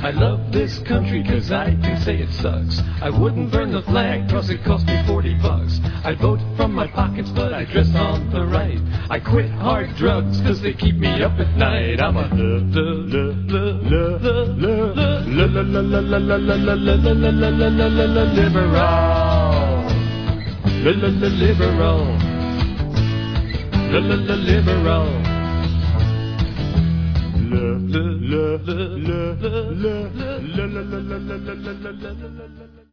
I love this country cause I can say it sucks. I wouldn't burn the flag cause it cost me $40. I vote from my pockets but I dress on the right. I quit hard drugs cause they keep me up at night. I'm a liberal.